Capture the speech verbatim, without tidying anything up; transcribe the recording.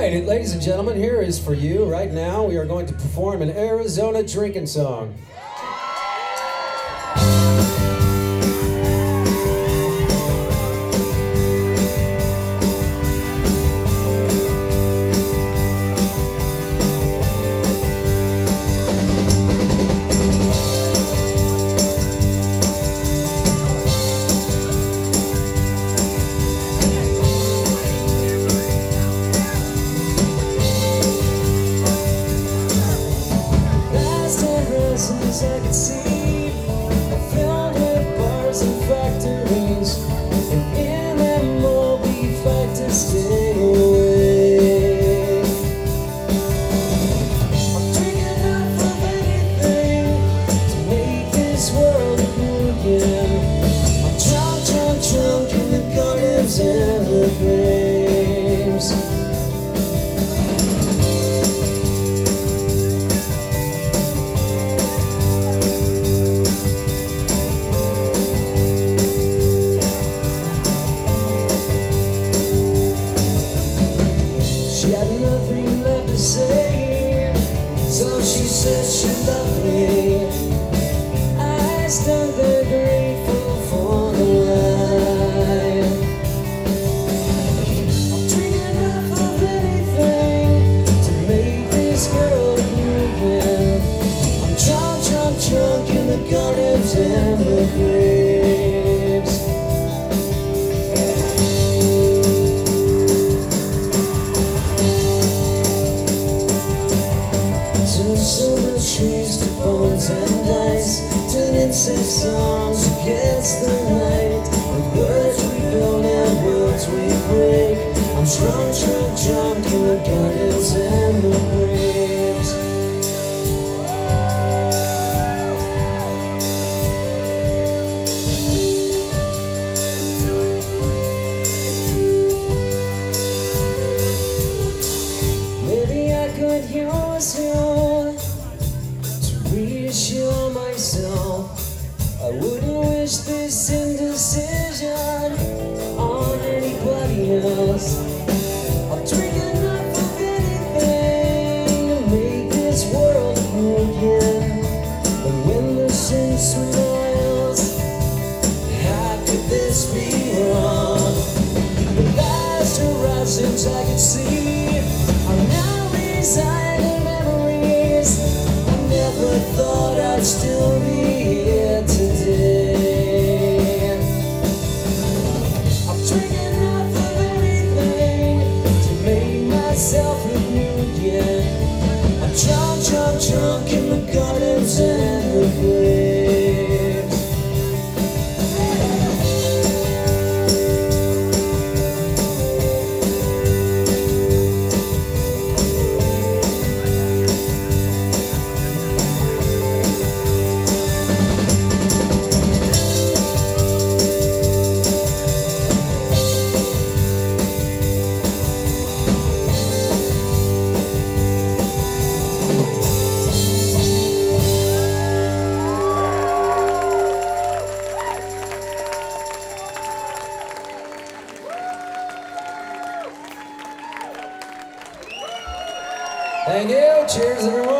right, ladies and gentlemen, here is for you right now. We are going to perform an Arizona drinking song. As I could see, filled with bars and factories, and in them all we fight to stay away. I'll drink enough of anything to make this world a million. I'm drunk, drunk, drunk in the gardens and the graves. She had nothing left to say, so she said she loved me. I stood there grateful for the line. I'll drink enough of anything to make this girl new again. I'm drunk, drunk, drunk in the gardens and the graves. Silver trees to bones and dice, turn insect songs against the night. With words we build and words we break. I'm drunk, drunk, drunk in the gardens and the graves. Maybe I could use you to reassure myself. I wouldn't wish this indecision on anybody else. I'll drink enough of anything to make this world new again. But when the sin sweet oils, how could this be wrong? The last horizons I could see are now reside in memories. I never thought I'd still be here today. I'm drinking enough of anything to make myself look new again. I'm drunk, drunk, drunk in the gardens and the graves. Thank you. Cheers, everyone.